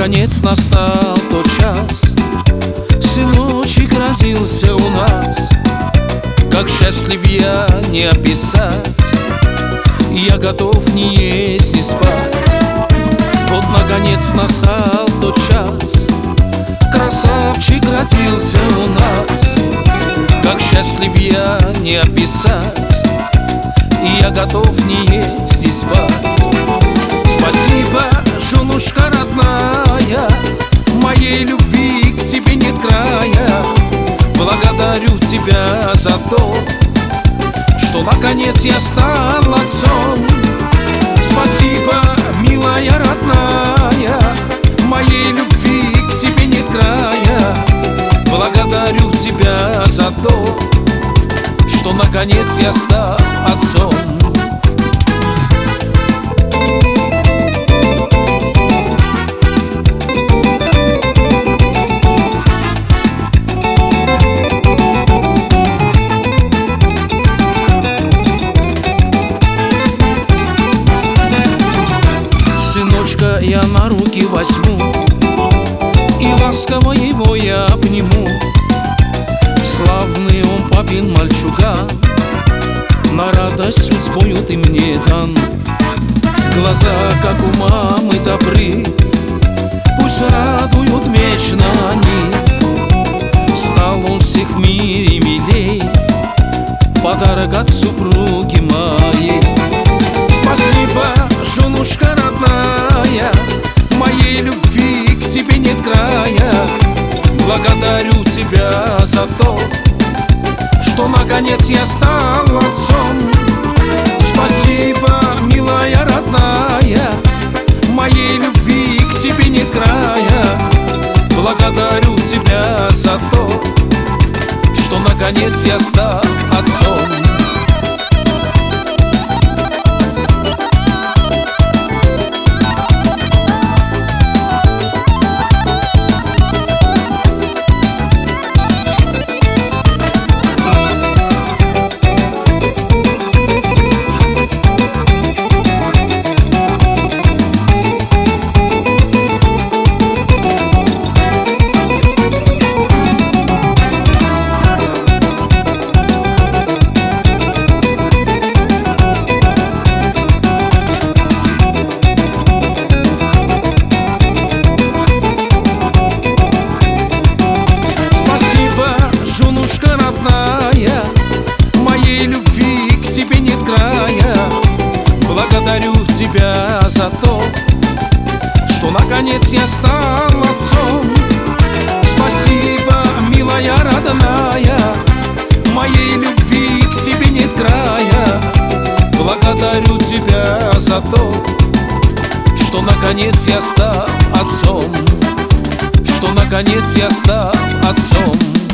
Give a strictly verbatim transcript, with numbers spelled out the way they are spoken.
наконец настал тот час, сыночек родился у нас. Как счастлив я не описать, я готов не есть и спать. Вот наконец настал тот час, красавчик родился у нас. Как счастлив я не описать, я готов не есть и спать. Спасибо, женушка родная, моей любви к тебе нет края. Благодарю тебя за то, что наконец я стал отцом. Спасибо, милая родная, моей любви к тебе нет края. Благодарю тебя за то, что наконец я стал отцом. Сыночка я на руки возьму и ласково его я обниму. Славный он папин мальчуган, на радость судьбою ты мне дан. Глаза, как у мамы, добры, пусть радуют вечно они. Стал он всех в мире милей, подарок от супруги моей. Спасибо, женушка родная, моей любви к тебе нет края. Благодарю тебя за то, что наконец я стал отцом. Спасибо, милая родная, моей любви к тебе нет края. Благодарю тебя за то, что наконец я стал отцом. Моей любви к тебе нет края. Благодарю тебя за то, что наконец я стал отцом. Спасибо, милая родная, моей любви к тебе нет края. Благодарю тебя за то, что наконец я стал отцом. Что наконец я стал отцом.